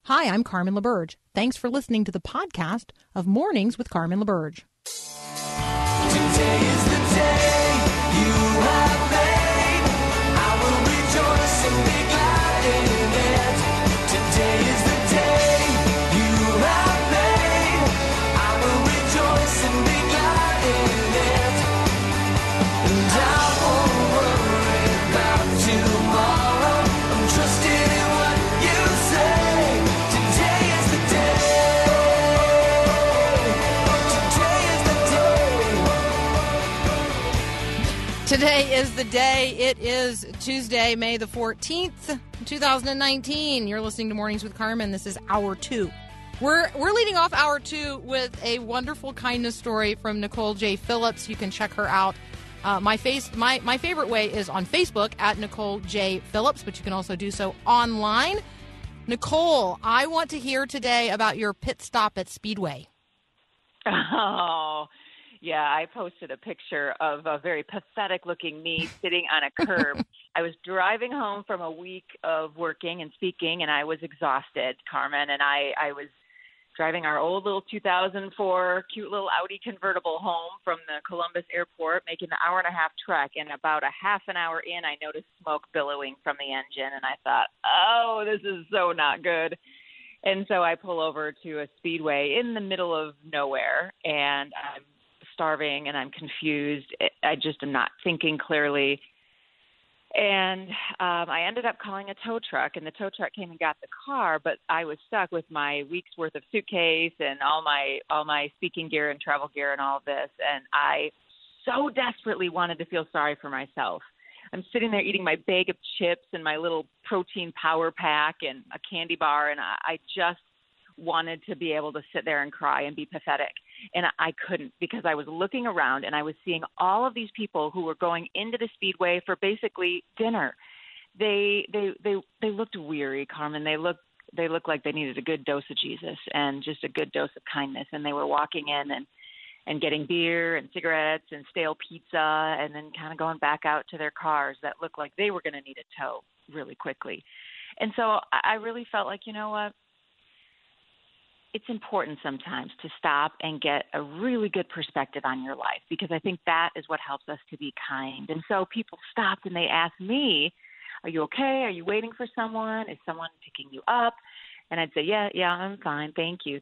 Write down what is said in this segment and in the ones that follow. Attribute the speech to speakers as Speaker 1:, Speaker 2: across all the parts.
Speaker 1: Hi, I'm Carmen LaBerge. Thanks for listening to the podcast of Mornings with Carmen LaBerge.
Speaker 2: Today is the day you have made. I will rejoice and be glad in it. Today is the day you have made. I will rejoice and be glad in it. And I won't worry about tomorrow. I'm trusting in what you say. Today is the day. Today is the day.
Speaker 1: Today is the day. It is Tuesday, May the 14th, 2019. You're listening to Mornings with Carmen. This is Hour 2. We're leading off Hour 2 with a wonderful kindness story from Nicole J. Phillips. You can check her out. My favorite way is on Facebook at Nicole J. Phillips, but you can also do so online. Nicole, I want to hear today about your pit stop at Speedway.
Speaker 3: Oh, yeah, I posted a picture of a very pathetic-looking me sitting on a curb. I was driving home from a week of working and speaking, and I was exhausted, Carmen, and I was driving our old little 2004 cute little Audi convertible home from the Columbus airport, making the hour-and-a-half trek, and about a half an hour in, I noticed smoke billowing from the engine, and I thought, oh, this is so not good. And so I pull over to a Speedway in the middle of nowhere, and I'm starving and I'm confused. I just am not thinking clearly. And I ended up calling a tow truck, and the tow truck came and got the car, but I was stuck with my week's worth of suitcase and all my speaking gear and travel gear and all of this. And I so desperately wanted to feel sorry for myself. I'm sitting there eating my bag of chips and my little protein power pack and a candy bar, and I just wanted to be able to sit there and cry and be pathetic. And I couldn't, because I was looking around and I was seeing all of these people who were going into the Speedway for basically dinner. They looked weary, Carmen. They looked like they needed a good dose of Jesus and just a good dose of kindness. And they were walking in and getting beer and cigarettes and stale pizza, and then kind of going back out to their cars that looked like they were going to need a tow really quickly. And so I really felt like, you know what? It's important sometimes to stop and get a really good perspective on your life, because I think that is what helps us to be kind. And so people stopped and they asked me, are you okay? Are you waiting for someone? Is someone picking you up? And I'd say, yeah, I'm fine. Thank you.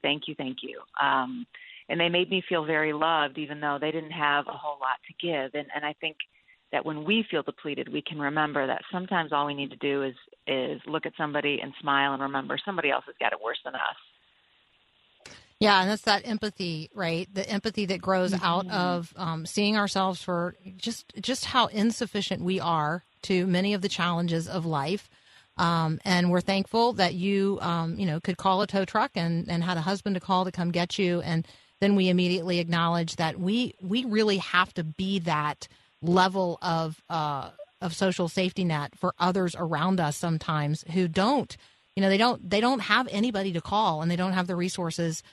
Speaker 3: And they made me feel very loved, even though they didn't have a whole lot to give. And I think that when we feel depleted, we can remember that sometimes all we need to do is look at somebody and smile and remember somebody else has got it worse than us.
Speaker 1: Yeah, and that's that empathy, right? The empathy that grows out of seeing ourselves for just how insufficient we are to many of the challenges of life. And we're thankful that you, could call a tow truck and had a husband to call to come get you. And then we immediately acknowledge that we really have to be that level of social safety net for others around us sometimes who don't, they don't have anybody to call, and they don't have the resources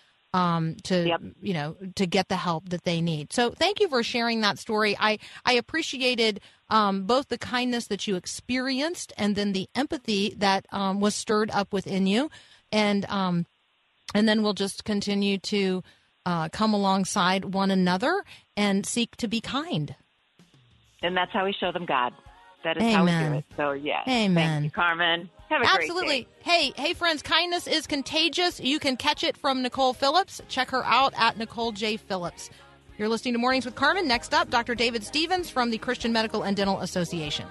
Speaker 1: to get the help that they need. So thank you for sharing that story. I appreciated both the kindness that you experienced and then the empathy that was stirred up within you. And then we'll just continue to come alongside one another and seek to be kind.
Speaker 3: And that's how we show them God. That is
Speaker 1: Amen.
Speaker 3: how we do it. So, yes.
Speaker 1: Amen.
Speaker 3: Thank you, Carmen. Have a
Speaker 1: Absolutely.
Speaker 3: great day.
Speaker 1: Hey, friends, kindness is contagious. You can catch it from Nicole Phillips. Check her out at Nicole J. Phillips. You're listening to Mornings with Carmen. Next up, Dr. David Stevens from the Christian Medical and Dental Association.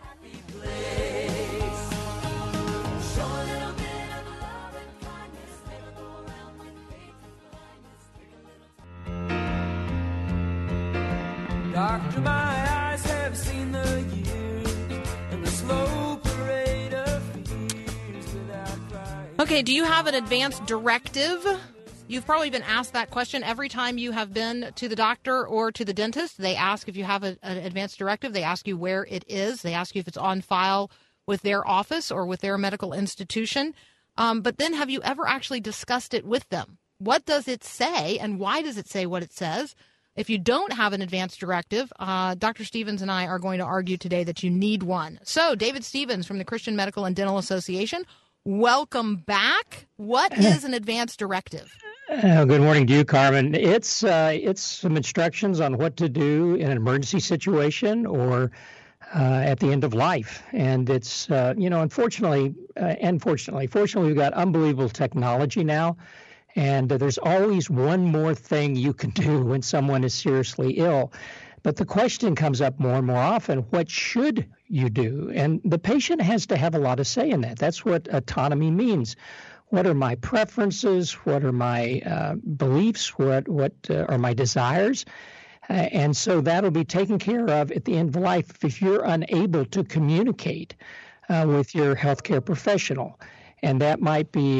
Speaker 2: Doctor, my eyes have seen the years and the slow parade of fears without crying.
Speaker 1: Okay, do you have an advance directive? You've probably been asked that question every time you have been to the doctor or to the dentist. They ask if you have an advance directive. They ask you where it is. They ask you if it's on file with their office or with their medical institution. But then have you ever actually discussed it with them? What does it say, and why does it say what it says? If you don't have an advance directive, Dr. Stevens and I are going to argue today that you need one. So, David Stevens from the Christian Medical and Dental Association, Welcome back. What is an advance directive?
Speaker 4: Good morning to you, Carmen. It's some instructions on what to do in an emergency situation or at the end of life. And it's, fortunately, we've got unbelievable technology now. And there's always one more thing you can do when someone is seriously ill. But the question comes up more and more often, what should you do? And the patient has to have a lot of say in that. That's what autonomy means. What are my preferences? What are my beliefs? What are my desires? And so that'll be taken care of at the end of life if you're unable to communicate with your healthcare professional. And that might be,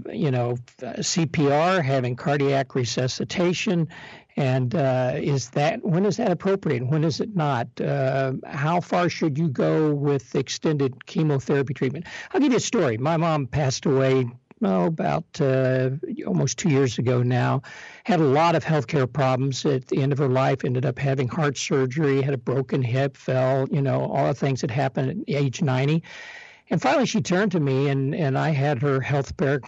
Speaker 4: CPR, having cardiac resuscitation. And when is that appropriate? When is it not? How far should you go with extended chemotherapy treatment? I'll give you a story. My mom passed away about almost 2 years ago now. Had a lot of healthcare problems at the end of her life. Ended up having heart surgery, had a broken hip, fell, all the things that happened at age 90. And finally, she turned to me, and I had her healthcare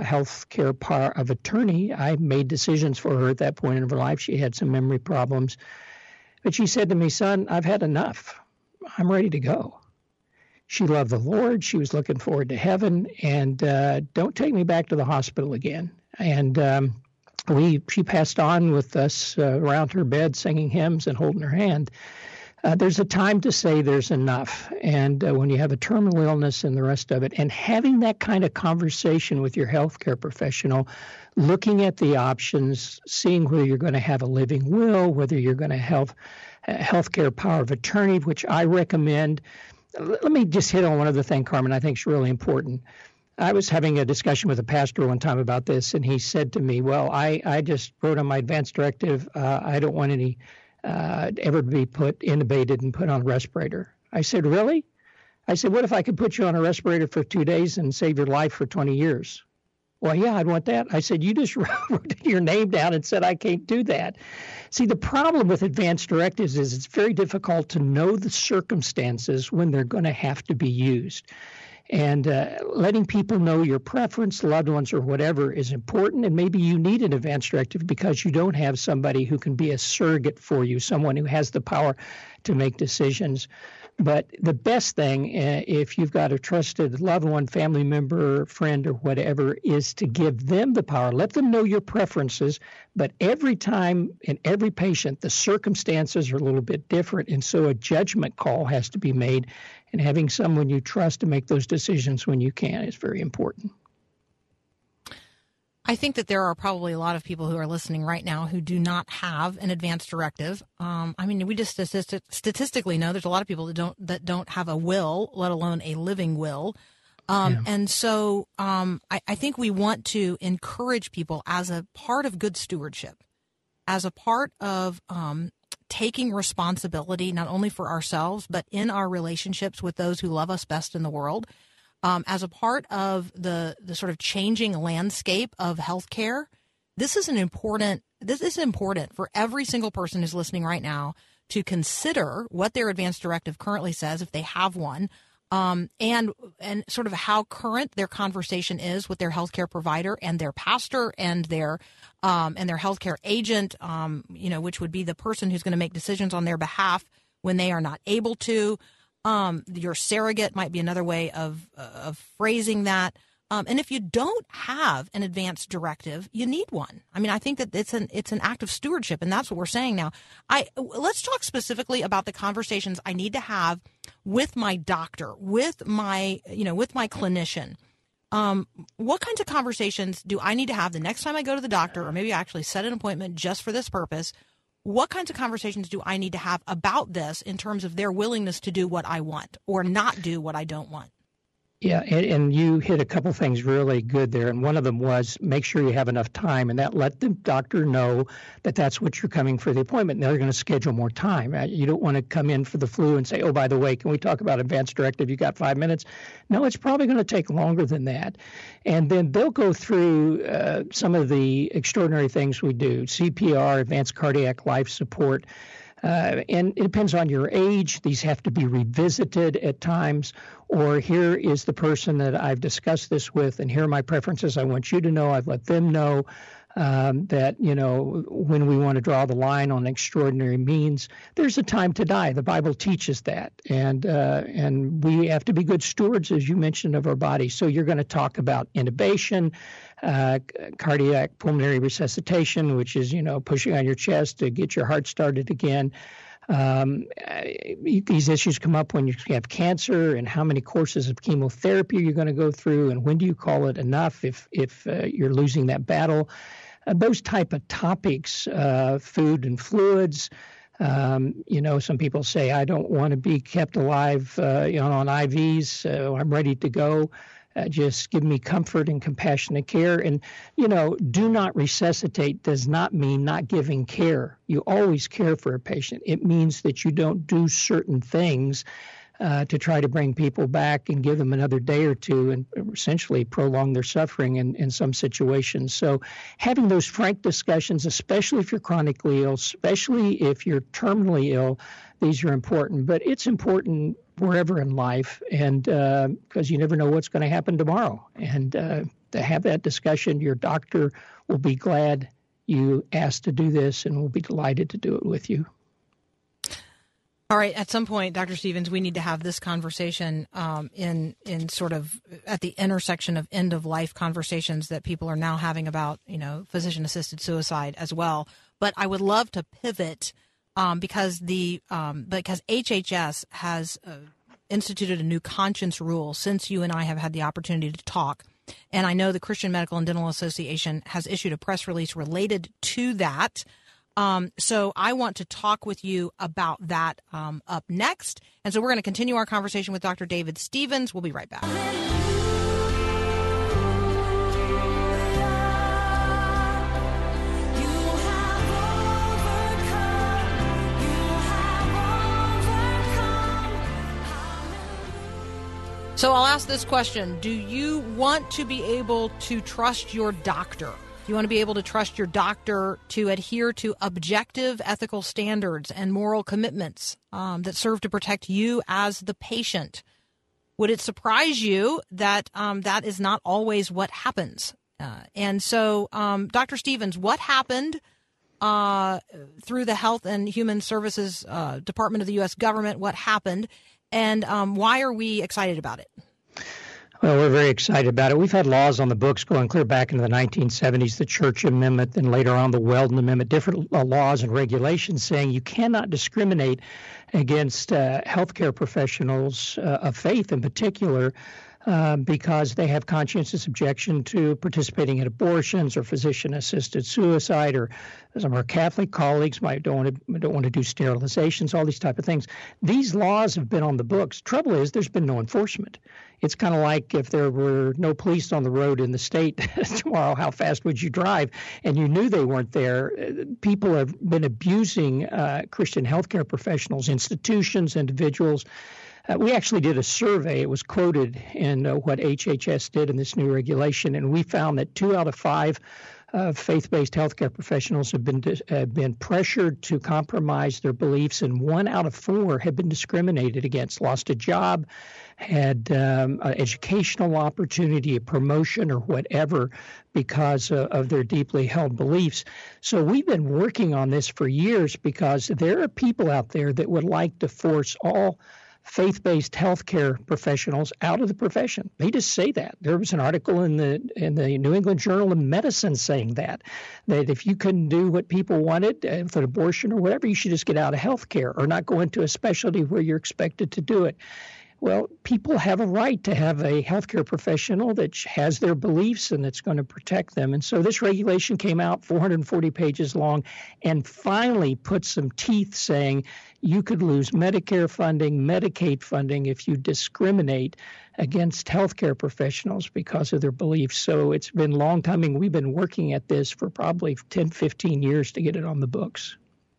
Speaker 4: power of attorney. I made decisions for her at that point in her life. She had some memory problems. But she said to me, son, I've had enough. I'm ready to go. She loved the Lord. She was looking forward to heaven. And don't take me back to the hospital again. And she passed on with us around her bed, singing hymns and holding her hand. There's a time to say there's enough. And when you have a terminal illness and the rest of it, and having that kind of conversation with your healthcare professional, looking at the options, seeing whether you're going to have a living will, whether you're going to have healthcare power of attorney, which I recommend. Let me just hit on one other thing, Carmen, I think is really important. I was having a discussion with a pastor one time about this, and he said to me, well, I just wrote on my advance directive, I don't want any ever be intubated and put on a respirator. I said, really? I said, what if I could put you on a respirator for 2 days and save your life for 20 years? Well, yeah, I'd want that. I said, you just wrote your name down and said I can't do that. See, the problem with advance directives is it's very difficult to know the circumstances when they're going to have to be used. And letting people know your preference, loved ones or whatever, is important. And maybe you need an advance directive because you don't have somebody who can be a surrogate for you, someone who has the power to make decisions. But the best thing, if you've got a trusted loved one, family member, friend, or whatever, is to give them the power. Let them know your preferences. But every time and every patient, the circumstances are a little bit different. And so a judgment call has to be made. And having someone you trust to make those decisions when you can is very important.
Speaker 1: I think that there are probably a lot of people who are listening right now who do not have an advance directive. We just statistically know there's a lot of people that don't have a will, let alone a living will. And so I think we want to encourage people as a part of good stewardship, as a part of taking responsibility not only for ourselves, but in our relationships with those who love us best in the world, as a part of the sort of changing landscape of healthcare. This is important for every single person who's listening right now to consider what their advance directive currently says, if they have one, and sort of how current their conversation is with their healthcare provider and their pastor and their healthcare agent, which would be the person who's going to make decisions on their behalf when they are not able to. Your surrogate might be another way of phrasing that. And if you don't have an advance directive, you need one. I think that it's an act of stewardship, and that's what we're saying now. Let's talk specifically about the conversations I need to have with my doctor, with my clinician. What kinds of conversations do I need to have the next time I go to the doctor, or maybe I actually set an appointment just for this purpose? What kinds of conversations do I need to have about this in terms of their willingness to do what I want or not do what I don't want?
Speaker 4: Yeah, and you hit a couple things really good there, and one of them was make sure you have enough time, and that let the doctor know that that's what you're coming for the appointment, and they're going to schedule more time. You don't want to come in for the flu and say, oh, by the way, can we talk about advance directive? You got 5 minutes? No, it's probably going to take longer than that. And then they'll go through some of the extraordinary things we do, CPR, advanced cardiac life support. And it depends on your age. These have to be revisited at times. Or here is the person that I've discussed this with, and here are my preferences. I want you to know. I've let them know that, when we want to draw the line on extraordinary means, there's a time to die. The Bible teaches that. And we have to be good stewards, as you mentioned, of our body. So you're going to talk about intubation, cardiac pulmonary resuscitation, which is, pushing on your chest to get your heart started again. These issues come up when you have cancer, and how many courses of chemotherapy you're going to go through, and when do you call it enough if you're losing that battle. Those type of topics, food and fluids. Some people say, I don't want to be kept alive on IVs. I'm ready to go. Just give me comfort and compassionate care. And, do not resuscitate does not mean not giving care. You always care for a patient. It means that you don't do certain things to try to bring people back and give them another day or two and essentially prolong their suffering in some situations. So having those frank discussions, especially if you're chronically ill, especially if you're terminally ill, these are important. But it's important wherever in life, and because you never know what's going to happen tomorrow. And to have that discussion, your doctor will be glad you asked to do this and will be delighted to do it with you.
Speaker 1: All right. At some point, Dr. Stevens, we need to have this conversation in sort of at the intersection of end of life conversations that people are now having about, physician assisted suicide as well. But I would love to pivot because HHS has instituted a new conscience rule since you and I have had the opportunity to talk. And I know the Christian Medical and Dental Association has issued a press release related to that. So I want to talk with you about that up next. And so we're going to continue our conversation with Dr. David Stevens. We'll be right back. So I'll ask this question. Do you want to be able to trust your doctor? You want to be able to trust your doctor to adhere to objective ethical standards and moral commitments that serve to protect you as the patient. Would it surprise you that that is not always what happens? And so, Dr. Stevens, what happened through the Health and Human Services Department of the U.S. government? What happened? And why are we excited about it?
Speaker 4: Well, we're very excited about it. We've had laws on the books going clear back into the 1970s, the Church Amendment, then later on the Weldon Amendment, different laws and regulations saying you cannot discriminate against healthcare professionals of faith in particular because they have conscientious objection to participating in abortions or physician-assisted suicide, or some of our Catholic colleagues don't want to do sterilizations, all these type of things. These laws have been on the books. Trouble is there's been no enforcement. It's kind of like if there were no police on the road in the state tomorrow, how fast would you drive? And you knew they weren't there. People have been abusing Christian healthcare professionals, institutions, individuals. We actually did a survey. It was quoted in what HHS did in this new regulation, and we found that 2 out of 5 faith-based healthcare professionals have been pressured to compromise their beliefs, and 1 out of 4 have been discriminated against, lost a job, had an educational opportunity, a promotion, or whatever because of their deeply held beliefs. So we've been working on this for years because there are people out there that would like to force all faith-based healthcare professionals out of the profession. They just say that. There was an article in the New England Journal of Medicine saying that if you couldn't do what people wanted with an abortion or whatever, you should just get out of healthcare or not go into a specialty where you're expected to do it. Well, people have a right to have a healthcare professional that has their beliefs and that's going to protect them. And so this regulation came out 440 pages long and finally put some teeth saying you could lose Medicare funding, Medicaid funding if you discriminate against healthcare professionals because of their beliefs. So it's been long coming. We've been working at this for probably 10, 15 years to get it on the books.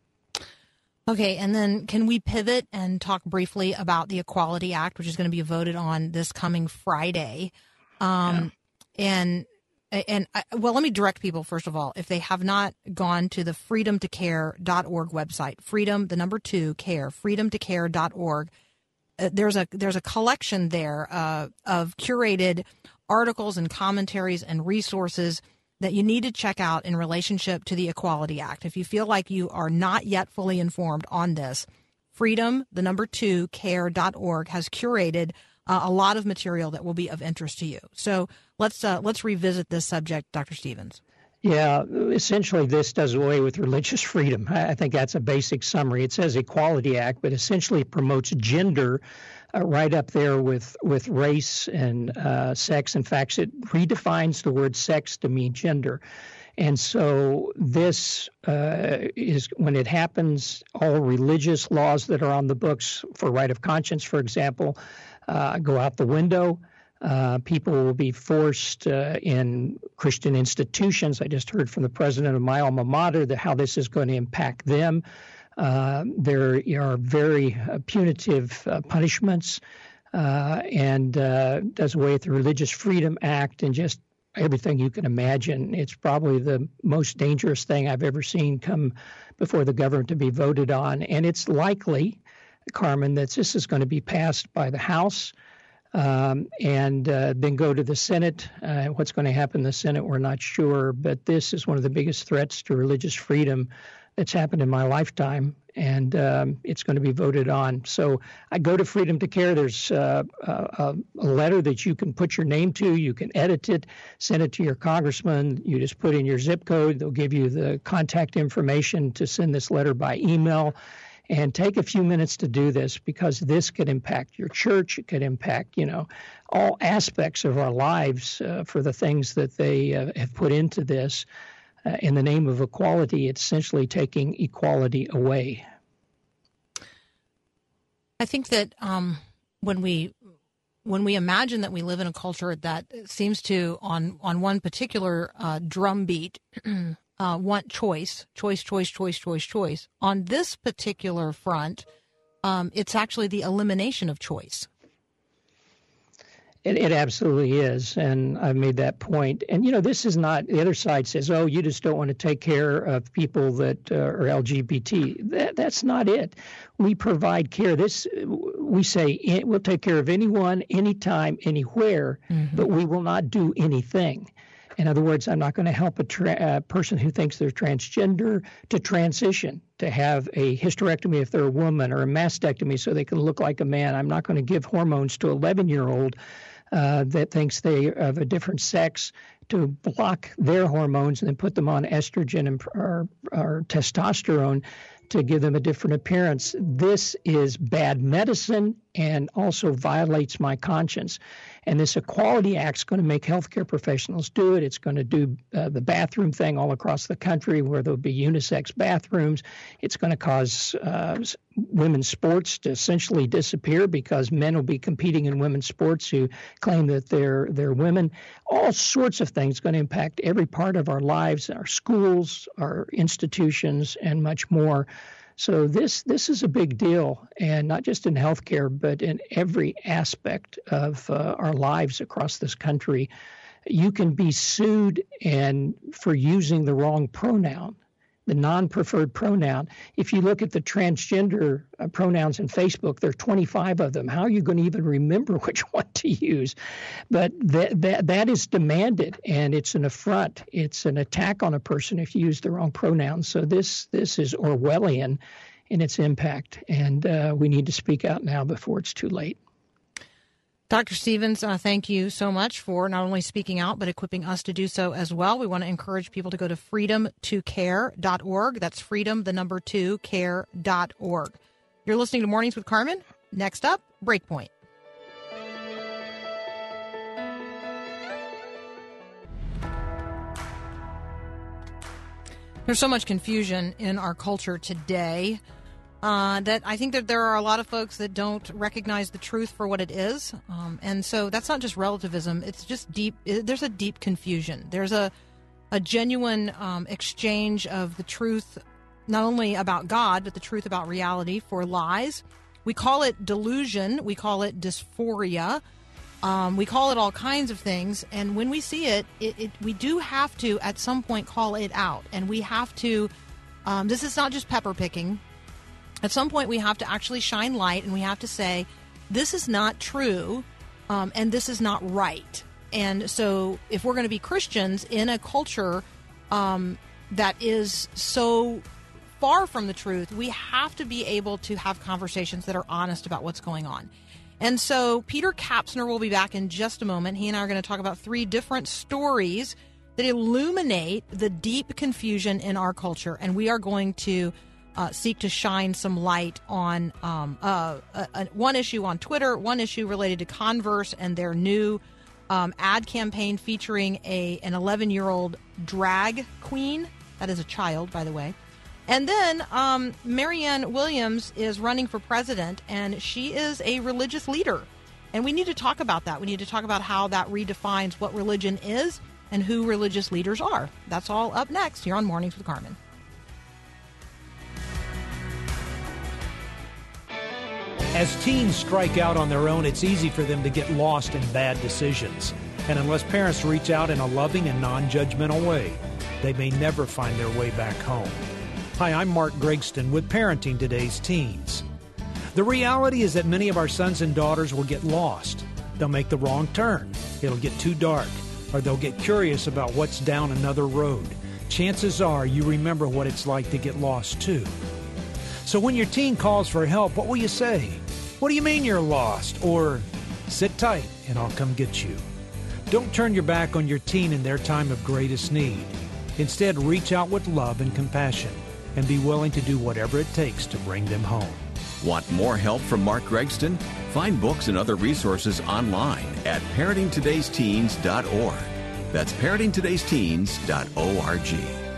Speaker 1: Okay, and then can we pivot and talk briefly about the Equality Act, which is going to be voted on this coming Friday? And Well, let me direct people, first of all, if they have not gone to the freedomtocare.org website, freedom, the number 2, care, freedomtocare.org. There's a collection there of curated articles and commentaries and resources that you need to check out in relationship to the Equality Act. If you feel like you are not yet fully informed on this, freedom, the number 2, care.org has curated a lot of material that will be of interest to you. So let's revisit this subject, Dr. Stevens.
Speaker 4: Yeah, essentially this does away with religious freedom. I think that's a basic summary. It says Equality Act, but essentially it promotes gender right up there with race and sex. In fact, it redefines the word sex to mean gender. And so this is, when it happens, all religious laws that are on the books for right of conscience, for example, go out the window. People will be forced in Christian institutions. I just heard from the president of my alma mater how this is going to impact them. There are very punitive punishments and does away with the Religious Freedom Act and just everything you can imagine. It's probably the most dangerous thing I've ever seen come before the government to be voted on. And it's likely, Carmen, that this is going to be passed by the House and then go to the Senate. What's going to happen in the Senate, we're not sure. But this is one of the biggest threats to religious freedom that's happened in my lifetime, and it's going to be voted on. So I go to Freedom to Care. There's a letter that you can put your name to. You can edit it, send it to your congressman. You just put in your zip code. They'll give you the contact information to send this letter by email. And take a few minutes to do this, because this could impact your church. It could impact, all aspects of our lives for the things that they have put into this. In the name of equality, it's essentially taking equality away.
Speaker 1: I think that when we imagine that we live in a culture that seems to, on one particular drumbeat, want choice. On this particular front, it's actually the elimination of choice.
Speaker 4: It absolutely is, and I've made that point. And, this is not, the other side says, oh, you just don't want to take care of people that are LGBT. That's not it. We provide care. We say we'll take care of anyone, anytime, anywhere, but we will not do anything. In other words, I'm not going to help a person who thinks they're transgender to transition, to have a hysterectomy if they're a woman, or a mastectomy so they can look like a man. I'm not going to give hormones to an 11-year-old that thinks they are of a different sex to block their hormones and then put them on estrogen or testosterone to give them a different appearance. This is bad medicine and also violates my conscience. And this Equality Act is going to make healthcare professionals do it. It's going to do the bathroom thing all across the country where there'll be unisex bathrooms. It's going to cause women's sports to essentially disappear because men will be competing in women's sports who claim that they're women. All sorts of things going to impact every part of our lives, our schools, our institutions, and much more. So this is a big deal, and not just in healthcare, but in every aspect of our lives across this country. You can be sued for using the wrong pronoun, the non-preferred pronoun. If you look at the transgender pronouns in Facebook, there are 25 of them. How are you going to even remember which one to use? But that is demanded, and it's an affront. It's an attack on a person if you use the wrong pronouns. So this is Orwellian in its impact, and we need to speak out now before it's too late.
Speaker 1: Dr. Stevens, thank you so much for not only speaking out, but equipping us to do so as well. We want to encourage people to go to freedomtocare.org. That's freedom, the number 2, care.org. You're listening to Mornings with Carmen. Next up, Breakpoint. There's so much confusion in our culture today. That I think that there are a lot of folks that don't recognize the truth for what it is. And so that's not just relativism. It's just deep. There's a deep confusion. There's a genuine exchange of the truth, not only about God, but the truth about reality for lies. We call it delusion. We call it dysphoria. We call it all kinds of things, and when we see it, we do have to, at some point, call it out. And we have to, this is not just pepper picking. At some point, we have to actually shine light, and we have to say, this is not true, and this is not right. And so if we're going to be Christians in a culture that is so far from the truth, we have to be able to have conversations that are honest about what's going on. And so Peter Kapsner will be back in just a moment. He and I are going to talk about 3 different stories that illuminate the deep confusion in our culture. And we are going to seek to shine some light on one issue on Twitter, one issue related to Converse and their new ad campaign featuring an 11-year-old drag queen. That is a child, by the way. And then Marianne Williams is running for president, and she is a religious leader. And we need to talk about that. We need to talk about how that redefines what religion is and who religious leaders are. That's all up next here on Mornings with Carmen.
Speaker 5: As teens strike out on their own, it's easy for them to get lost in bad decisions. And unless parents reach out in a loving and non-judgmental way, they may never find their way back home. Hi, I'm Mark Gregston with Parenting Today's Teens. The reality is that many of our sons and daughters will get lost. They'll make the wrong turn. It'll get too dark. Or they'll get curious about what's down another road. Chances are you remember what it's like to get lost too. So when your teen calls for help, what will you say? What do you mean you're lost? Or sit tight and I'll come get you. Don't turn your back on your teen in their time of greatest need. Instead, reach out with love and compassion and be willing to do whatever it takes to bring them home.
Speaker 6: Want more help from Mark Gregston? Find books and other resources online at parentingtodaysteens.org. That's parentingtodaysteens.org.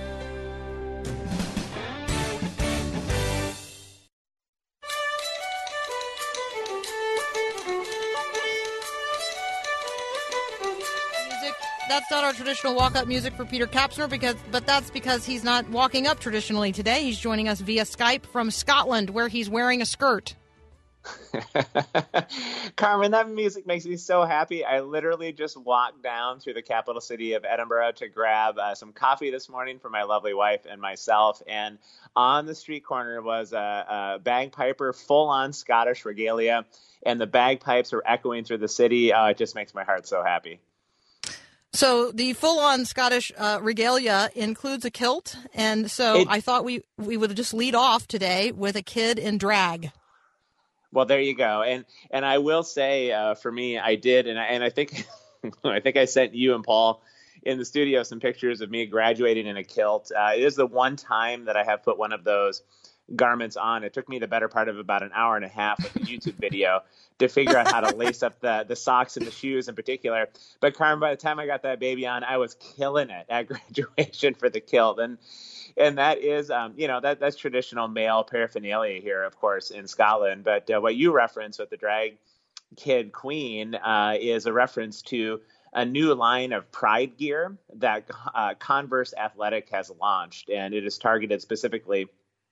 Speaker 1: That's not our traditional walk-up music for Peter Kapsner, but that's because he's not walking up traditionally today. He's joining us via Skype from Scotland, where he's wearing a skirt.
Speaker 7: Carmen, that music makes me so happy. I literally just walked down through the capital city of Edinburgh to grab some coffee this morning for my lovely wife and myself. And on the street corner was a bagpiper, full-on Scottish regalia, and the bagpipes were echoing through the city. It just makes my heart so happy.
Speaker 1: So the full-on Scottish regalia includes a kilt, and so I thought we would just lead off today with a kid in drag.
Speaker 7: Well, there you go. And I will say, for me, I did, and I think I think I sent you and Paul in the studio some pictures of me graduating in a kilt. It is the one time that I have put one of those garments on. It took me the better part of about an hour and a half with the YouTube video to figure out how to lace up the socks and the shoes in particular. But Carmen, by the time I got that baby on, I was killing it at graduation for the kilt. And that is, that's traditional male paraphernalia here, of course, in Scotland. But what you reference with the drag kid queen is a reference to a new line of pride gear that Converse Athletic has launched, and it is targeted specifically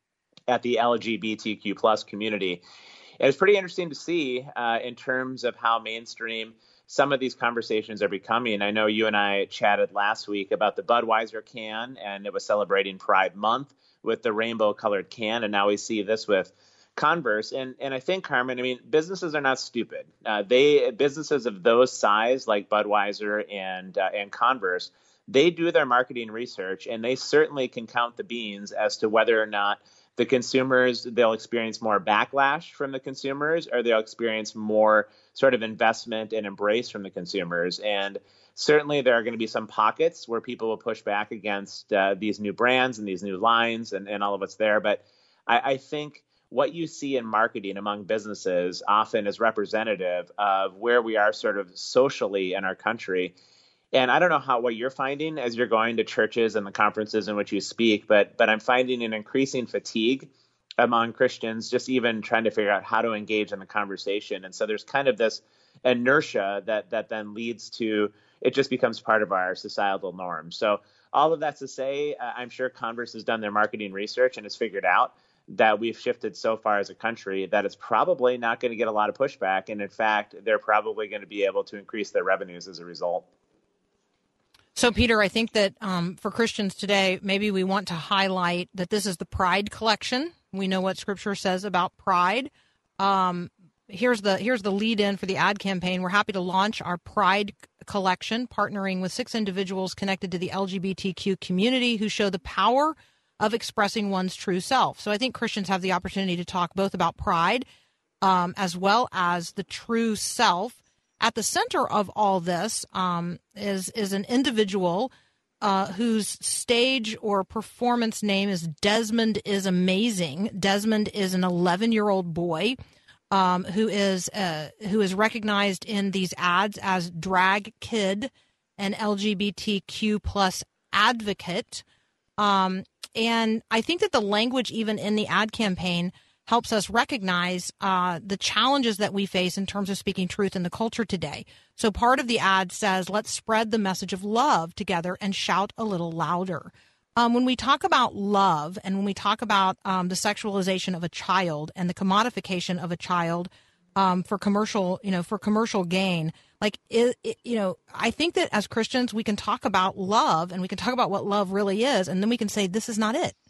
Speaker 7: at the LGBTQ plus community. And it's pretty interesting to see in terms of how mainstream some of these conversations are becoming. I know you and I chatted last week about the Budweiser can, and it was celebrating Pride Month with the rainbow colored can. And now we see this with Converse. And I think, Carmen, businesses are not stupid. Businesses of those size, like Budweiser and Converse, they do their marketing research, and they certainly can count the beans as to whether or not the consumers, they'll experience more backlash from the consumers, or they'll experience more sort of investment and embrace from the consumers. And certainly there are going to be some pockets where people will push back against these new brands and these new lines and all of what's there. But I think what you see in marketing among businesses often is representative of where we are sort of socially in our country. And I don't know what you're finding as you're going to churches and the conferences in which you speak, but I'm finding an increasing fatigue among Christians, just even trying to figure out how to engage in the conversation. And so there's kind of this inertia that then leads to, it just becomes part of our societal norm. So all of that's to say, I'm sure Converse has done their marketing research and has figured out that we've shifted so far as a country that it's probably not going to get a lot of pushback. And in fact, they're probably going to be able to increase their revenues as a result.
Speaker 1: So, Peter, I think that for Christians today, maybe we want to highlight that this is the Pride collection. We know what Scripture says about pride. Here's the lead-in for the ad campaign. We're happy to launch our Pride collection, partnering with 6 individuals connected to the LGBTQ community who show the power of expressing one's true self. So I think Christians have the opportunity to talk both about pride as well as the true self. At the center of all this is an individual whose stage or performance name is Desmond is Amazing. Desmond is an 11-year-old boy who is recognized in these ads as drag kid and LGBTQ plus advocate. And I think that the language even in the ad campaign helps us recognize the challenges that we face in terms of speaking truth in the culture today. So part of the ad says, let's spread the message of love together and shout a little louder. When we talk about love and when we talk about the sexualization of a child and the commodification of a child for commercial gain, I think that as Christians, we can talk about love and we can talk about what love really is. And then we can say, this is not it.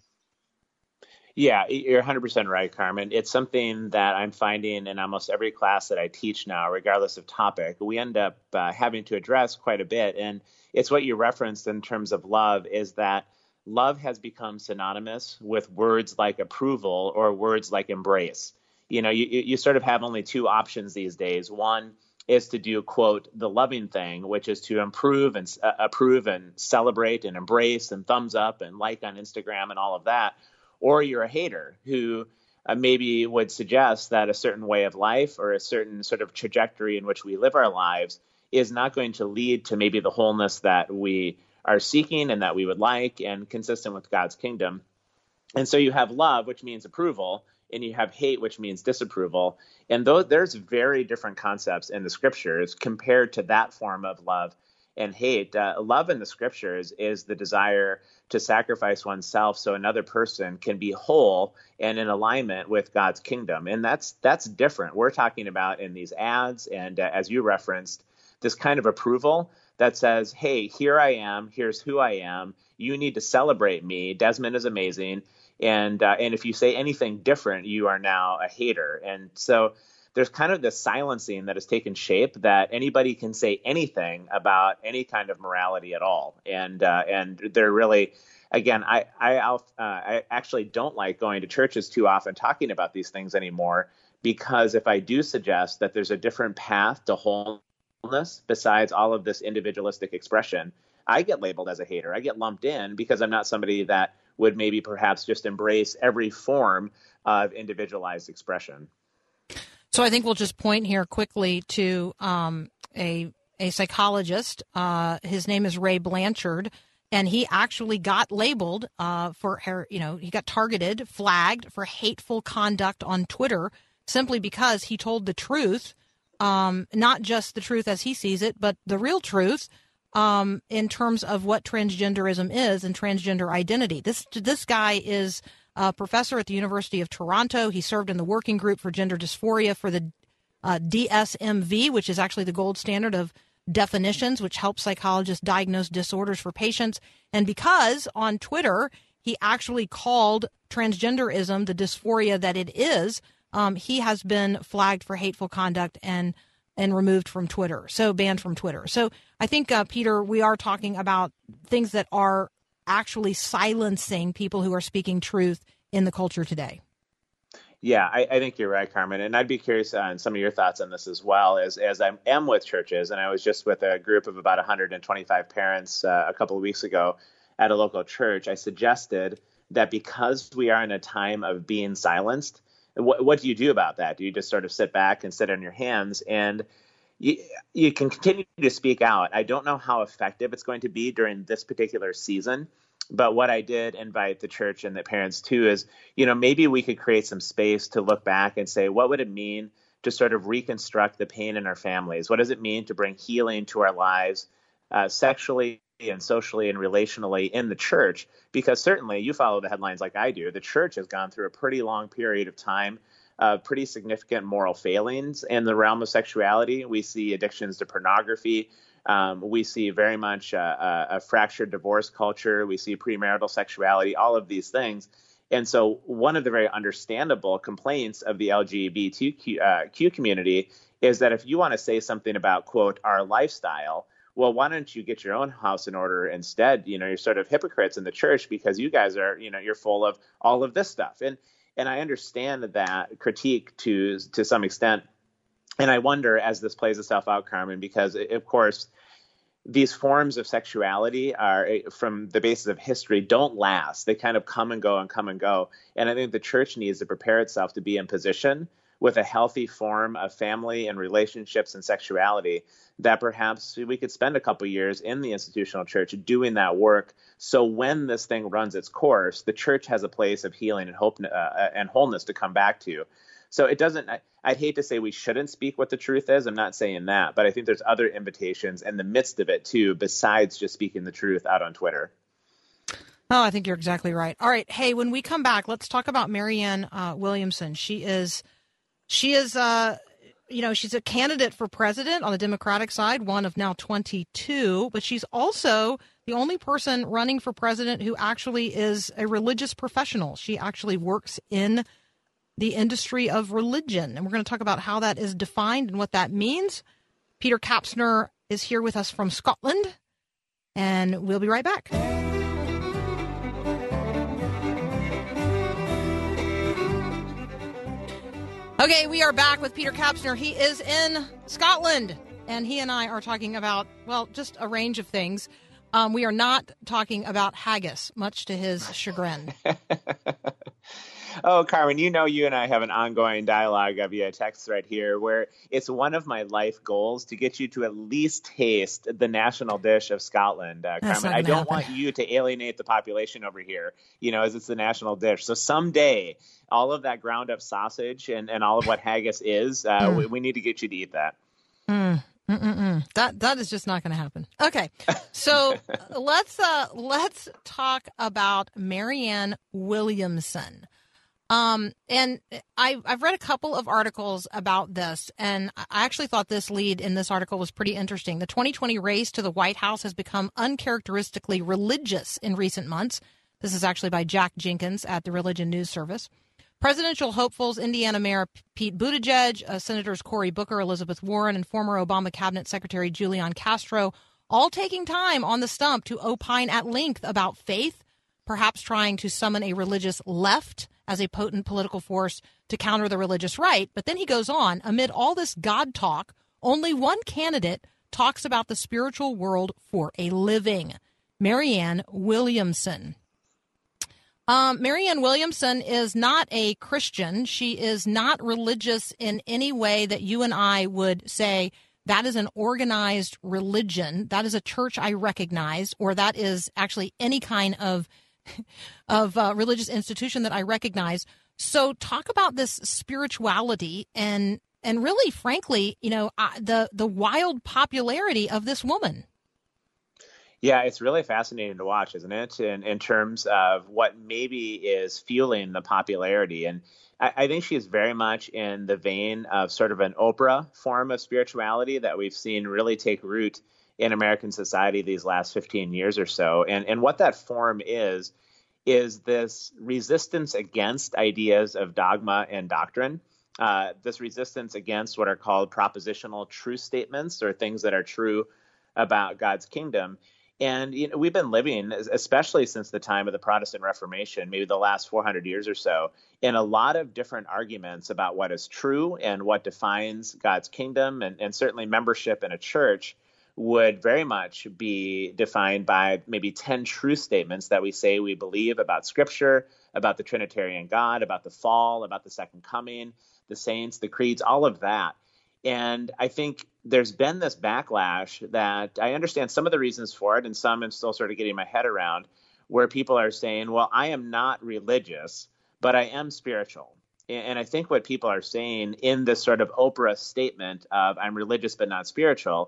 Speaker 7: Yeah, you're 100% right, Carmen. It's something that I'm finding in almost every class that I teach now, regardless of topic. We end up having to address quite a bit. And it's what you referenced in terms of love is that love has become synonymous with words like approval or words like embrace. You sort of have only 2 options these days. One is to do, quote, the loving thing, which is to approve and celebrate and embrace and thumbs up and like on Instagram and all of that. Or you're a hater who maybe would suggest that a certain way of life or a certain sort of trajectory in which we live our lives is not going to lead to maybe the wholeness that we are seeking and that we would like and consistent with God's kingdom. And so you have love, which means approval, and you have hate, which means disapproval. And there's very different concepts in the Scriptures compared to that form of love and hate. Love in the Scriptures is the desire to sacrifice oneself so another person can be whole and in alignment with God's kingdom. And that's different. We're talking about in these ads and as you referenced, this kind of approval that says, hey, here I am. Here's who I am. You need to celebrate me. Desmond is amazing. And if you say anything different, you are now a hater. And so there's kind of this silencing that has taken shape that anybody can say anything about any kind of morality at all. And they're really, again, I actually don't like going to churches too often talking about these things anymore, because if I do suggest that there's a different path to wholeness besides all of this individualistic expression, I get labeled as a hater. I get lumped in because I'm not somebody that would maybe perhaps just embrace every form of individualized expression.
Speaker 1: So I think we'll just point here quickly to a psychologist. His name is Ray Blanchard, and he actually got labeled he got targeted, flagged for hateful conduct on Twitter simply because he told the truth, not just the truth as he sees it, but the real truth in terms of what transgenderism is and transgender identity. This guy is a professor at the University of Toronto. He served in the working group for gender dysphoria for the DSMV, which is actually the gold standard of definitions, which helps psychologists diagnose disorders for patients. And because on Twitter, he actually called transgenderism the dysphoria that it is, he has been flagged for hateful conduct and removed from Twitter, so banned from Twitter. So I think, Peter, we are talking about things that are actually silencing people who are speaking truth in the culture today.
Speaker 7: Yeah, I think you're right, Carmen. And I'd be curious on some of your thoughts on this as well, as I am with churches. And I was just with a group of about 125 parents a couple of weeks ago at a local church. I suggested that because we are in a time of being silenced, what do you do about that? Do you just sort of sit back and sit on your hands? And you can continue to speak out. I don't know how effective it's going to be during this particular season. But what I did invite the church and the parents to is, maybe we could create some space to look back and say, what would it mean to sort of reconstruct the pain in our families? What does it mean to bring healing to our lives, sexually, and socially and relationally in the church, because certainly you follow the headlines like I do. The church has gone through a pretty long period of time, pretty significant moral failings in the realm of sexuality. We see addictions to pornography. We see very much a fractured divorce culture. We see premarital sexuality, all of these things. And so one of the very understandable complaints of the LGBTQ community is that if you want to say something about, quote, our lifestyle, well, why don't you get your own house in order instead? You're sort of hypocrites in the church because you guys are, you're full of all of this stuff. And I understand that critique to some extent. And I wonder, as this plays itself out, Carmen, because, of course, these forms of sexuality are, from the basis of history, don't last. They kind of come and go and come and go. And I think the church needs to prepare itself to be in position with a healthy form of family and relationships and sexuality that perhaps we could spend a couple years in the institutional church doing that work. So when this thing runs its course, the church has a place of healing and hope and wholeness to come back to. So it doesn't, I'd hate to say we shouldn't speak what the truth is. I'm not saying that, but I think there's other invitations in the midst of it too, besides just speaking the truth out on Twitter.
Speaker 1: Oh, I think you're exactly right. All right. Hey, when we come back, let's talk about Marianne Williamson. She's a candidate for president on the Democratic side, one of now 22, but she's also the only person running for president who actually is a religious professional. She actually works in the industry of religion. And we're going to talk about how that is defined and what that means. Peter Kapsner is here with us from Scotland, and we'll be right back. Okay, we are back with Peter Kapsner. He is in Scotland, and he and I are talking about, well, just a range of things. We are not talking about haggis, much to his chagrin.
Speaker 7: Oh, Carmen, you and I have an ongoing dialogue via text thread here where it's one of my life goals to get you to at least taste the national dish of Scotland. Carmen, I don't want you to alienate the population over here, as it's the national dish. So someday, all of that ground up sausage and all of what haggis is, we need to get you to eat that.
Speaker 1: That is just not going to happen. Okay, so let's talk about Marianne Williamson. And I've read a couple of articles about this, and I actually thought this lead in this article was pretty interesting. The 2020 race to the White House has become uncharacteristically religious in recent months. This is actually by Jack Jenkins at the Religion News Service. Presidential hopefuls Indiana Mayor Pete Buttigieg, Senators Cory Booker, Elizabeth Warren, and former Obama Cabinet Secretary Julian Castro all taking time on the stump to opine at length about faith, perhaps trying to summon a religious left as a potent political force to counter the religious right. But then he goes on, amid all this God talk, only one candidate talks about the spiritual world for a living, Marianne Williamson. Marianne Williamson is not a Christian. She is not religious in any way that you and I would say that is an organized religion. That is a church I recognize, or that is actually any kind of religious institution that I recognize. So talk about this spirituality and really, frankly, the wild popularity of this woman.
Speaker 7: Yeah, it's really fascinating to watch, isn't it? In terms of what maybe is fueling the popularity. And I think she's very much in the vein of sort of an Oprah form of spirituality that we've seen really take root in American society these last 15 years or so. And what that form is this resistance against ideas of dogma and doctrine, this resistance against what are called propositional truth statements, or things that are true about God's kingdom. And we've been living, especially since the time of the Protestant Reformation, maybe the last 400 years or so, in a lot of different arguments about what is true and what defines God's kingdom. And certainly membership in a church would very much be defined by maybe 10 truth statements that we say we believe about Scripture, about the Trinitarian God, about the fall, about the second coming, the saints, the creeds, all of that. And I think there's been this backlash that I understand some of the reasons for it, and some I'm still sort of getting my head around, where people are saying, well, I am not religious, but I am spiritual. And I think what people are saying in this sort of Oprah statement of I'm religious but not spiritual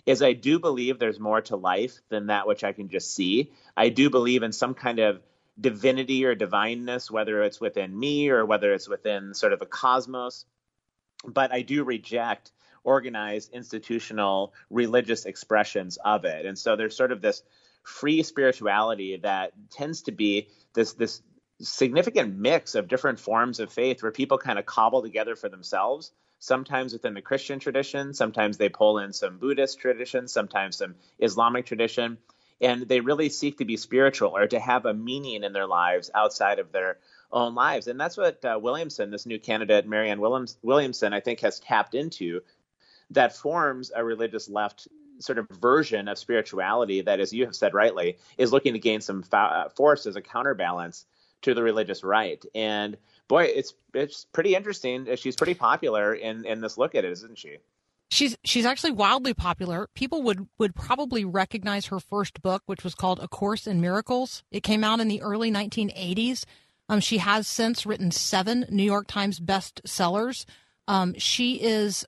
Speaker 7: is I do believe there's more to life than that which I can just see. I do believe in some kind of divinity or divineness, whether it's within me or whether it's within sort of the cosmos. But I do reject organized, institutional, religious expressions of it. And so there's sort of this free spirituality that tends to be this significant mix of different forms of faith where people kind of cobble together for themselves, sometimes within the Christian tradition, sometimes they pull in some Buddhist tradition, sometimes some Islamic tradition, and they really seek to be spiritual or to have a meaning in their lives outside of their own lives. And that's what Williamson, this new candidate, Marianne Williamson, I think has tapped into, that forms a religious left sort of version of spirituality that, as you have said rightly, is looking to gain some force as a counterbalance to the religious right. And boy, it's pretty interesting. She's pretty popular in this look at it, isn't she?
Speaker 1: She's actually wildly popular. People would probably recognize her first book, which was called A Course in Miracles. It came out in the early 1980s. She has since written 7 New York Times bestsellers. She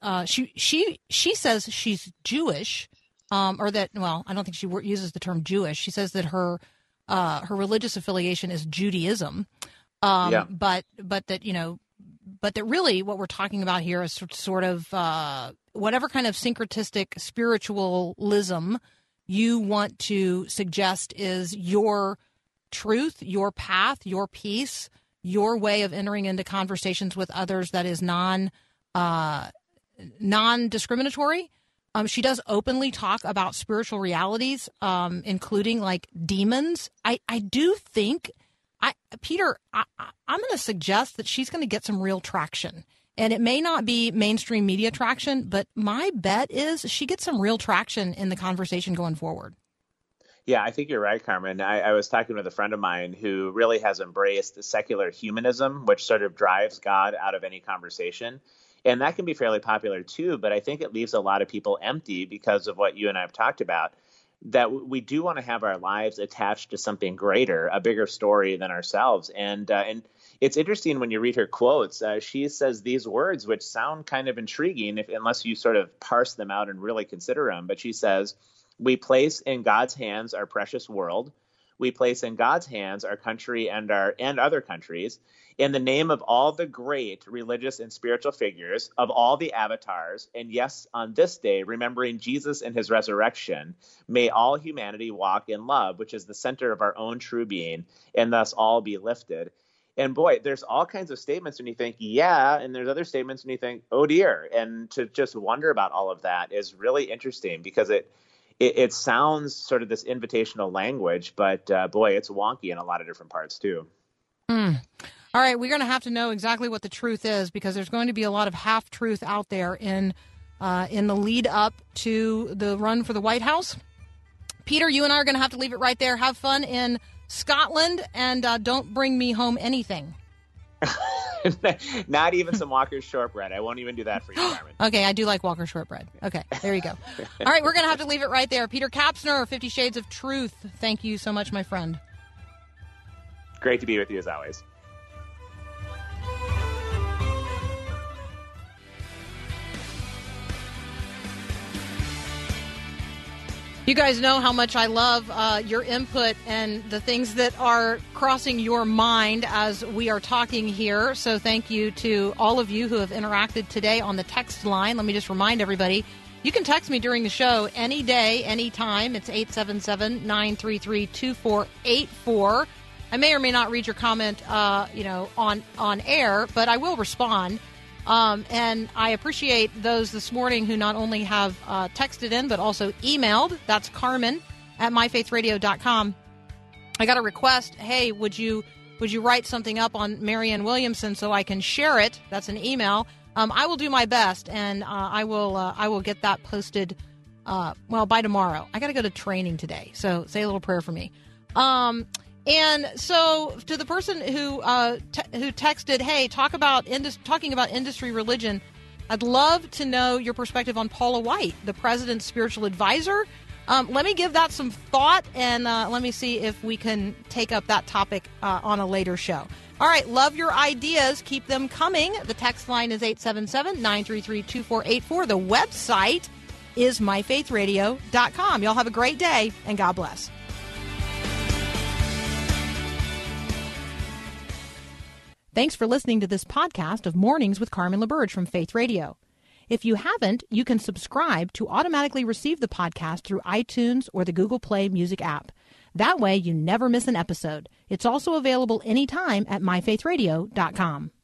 Speaker 1: says she's Jewish, or that, well, I don't think she uses the term Jewish. She says that her religious affiliation is Judaism. But that really what we're talking about here is sort of whatever kind of syncretistic spiritualism you want to suggest is your truth, your path, your peace, your way of entering into conversations with others that is non-discriminatory. She does openly talk about spiritual realities, including like demons. I do think, Peter, I'm going to suggest that she's going to get some real traction. And it may not be mainstream media traction, but my bet is she gets some real traction in the conversation going forward.
Speaker 7: Yeah, I think you're right, Carmen. I was talking with a friend of mine who really has embraced secular humanism, which sort of drives God out of any conversation. And that can be fairly popular too, but I think it leaves a lot of people empty because of what you and I have talked about, that we do want to have our lives attached to something greater, a bigger story than ourselves. And it's interesting when you read her quotes. She says these words, which sound kind of intriguing unless you sort of parse them out and really consider them. But she says, "We place in God's hands our precious world. We place in God's hands our country and other countries. In the name of all the great religious and spiritual figures, of all the avatars, and yes, on this day, remembering Jesus and his resurrection, may all humanity walk in love, which is the center of our own true being, and thus all be lifted." And boy, there's all kinds of statements when you think, yeah, and there's other statements when you think, oh dear. And to just wonder about all of that is really interesting because it sounds sort of this invitational language, but boy, it's wonky in a lot of different parts too.
Speaker 1: All right, we're going to have to know exactly what the truth is because there's going to be a lot of half-truth out there in the lead up to the run for the White House. Peter, you and I are going to have to leave it right there. Have fun in Scotland, and don't bring me home anything.
Speaker 7: Not even some Walker's shortbread. I won't even do that for you, Carmen.
Speaker 1: Okay, I do like Walker's shortbread. Okay, there you go. All right, we're going to have to leave it right there. Peter Kapsner, 50 Shades of Truth. Thank you so much, my friend.
Speaker 7: Great to be with you as always.
Speaker 1: You guys know how much I love your input and the things that are crossing your mind as we are talking here. So thank you to all of you who have interacted today on the text line. Let me just remind everybody, you can text me during the show any day, any time. It's 877-933-2484. I may or may not read your comment, on air, but I will respond. And I appreciate those this morning who not only have texted in, but also emailed. That's Carmen at myfaithradio.com. I got a request. Hey, would you write something up on Marianne Williamson so I can share it? That's an email. I will do my best, and I will get that posted, by tomorrow. I got to go to training today, so say a little prayer for me. And so to the person who texted, hey, talking about industry religion, I'd love to know your perspective on Paula White, the president's spiritual advisor. Let me give that some thought, and let me see if we can take up that topic on a later show. All right, love your ideas. Keep them coming. The text line is 877-933-2484. The website is myfaithradio.com. Y'all have a great day, and God bless. Thanks for listening to this podcast of Mornings with Carmen LaBerge from Faith Radio. If you haven't, you can subscribe to automatically receive the podcast through iTunes or the Google Play Music app. That way, you never miss an episode. It's also available anytime at myfaithradio.com.